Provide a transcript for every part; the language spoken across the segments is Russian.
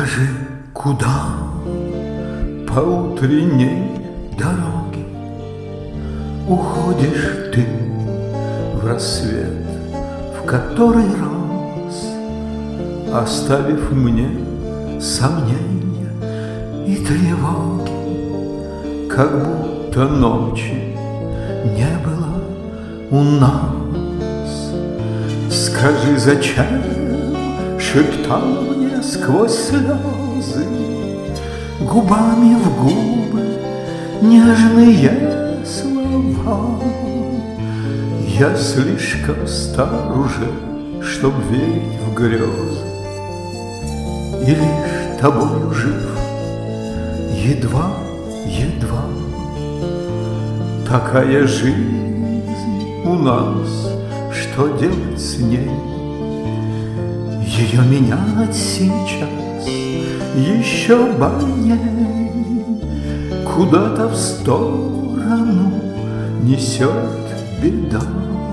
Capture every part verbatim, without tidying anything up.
Скажи, куда по утренней дороге уходишь ты в рассвет, в который раз, оставив мне сомнения и тревоги, как будто ночи не было у нас. Скажи, зачем шептал мне сквозь слезы, губами в губы нежные слова? Я слишком стар уже, чтоб верить в грезы, и лишь тобою жив, едва-едва. Такая жизнь у нас, что делать с ней? Ее менять сейчас еще больней. Куда-то в сторону несет беда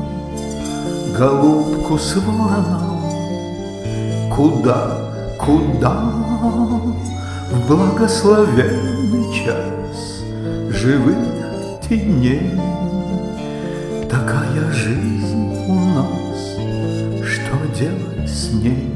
голубку с вороном. Куда, куда в благословенный час живых теней? Такая жизнь у нас, что делать с ней?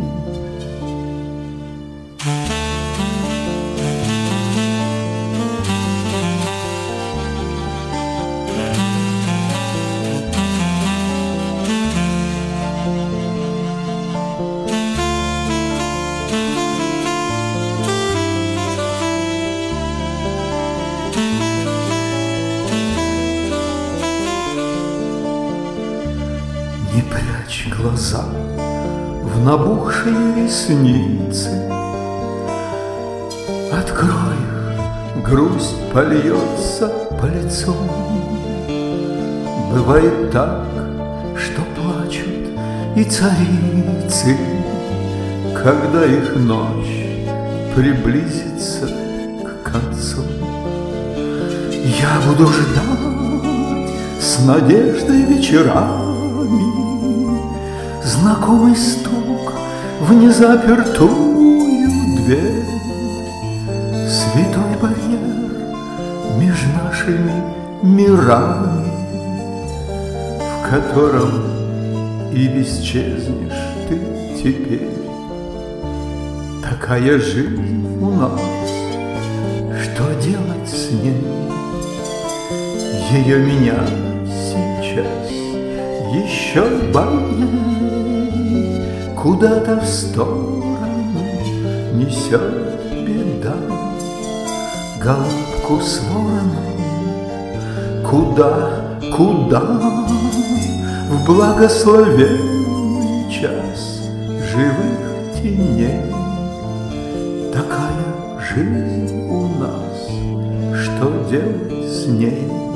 Не прячь глаза в набухшие ресницы, открой их, грусть польется по лицу. Бывает так, что плачут и царицы, когда их ночь приблизится к концу. Я буду ждать с надеждой вечерами знакомый стук в незапертую дверь. Святой барьер между нашими мирами, в котором и исчезнешь ты теперь. Такая жизнь у нас, что делать с ней? Ее меня сейчас еще больней. Куда-то в сторону несет беда голубку с вороном. Куда, куда в благословенный час живых теней? Такая жизнь у нас, что делать с ней?